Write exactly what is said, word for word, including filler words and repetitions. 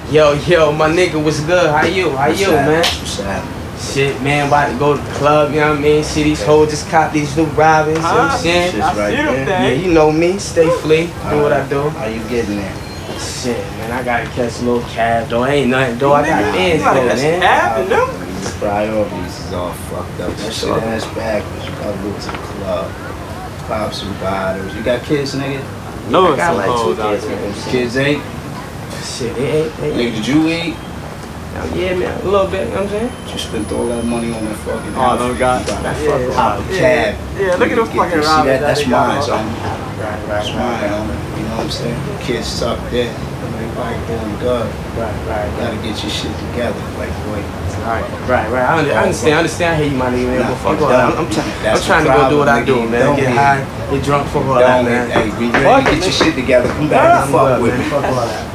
Yo, yo, my nigga, what's good? How you? How What's you, that? man? What's that? Shit, man, about to go to the club, you know what I mean? See these hoes just cop these new Robins, you know what I'm saying? Shit's I right see them there. Yeah, things. you know me, stay flea, do what I do. How you getting there? Shit, man, I gotta catch a little cab, though. Ain't nothing, though. I got Nigga, bands, you gotta though, catch man. cab and them. Your priorities is all fucked up. That shit ass backwards. You gotta go to the club. Pop some bottles. You got kids, nigga? No, I it's got some like two hoes out kids, there. man. Kids ain't? Shit, they ain't, they Nigga, ain't. did you eat? Yeah, man, a little bit, you know what I'm saying? You spent all that money on that fucking Oh, no, God. That Yeah, fucking pop a yeah. cab. Yeah, look at them Get fucking this- Robins See that? that That's they got mine, on. son. Right, That's right, mine, right, homie. You know what I'm saying? Kids tucked in. Everybody doing good. right, right, You gotta get your shit together. Like, boy. right, right, right. I, under, I understand, I understand. I hear you, my nigga, man. Nah, But fuck I'm all that. done. I'm, I'm, try, I'm That's trying the to go do what I problem, do, nigga. man. Don't Get hit. high, get drunk, fuck all that, Don't man. Hey, be ready Fuck to it, get your nigga. shit together. Come back I'm and fuck good, with man. me. Fuck all that.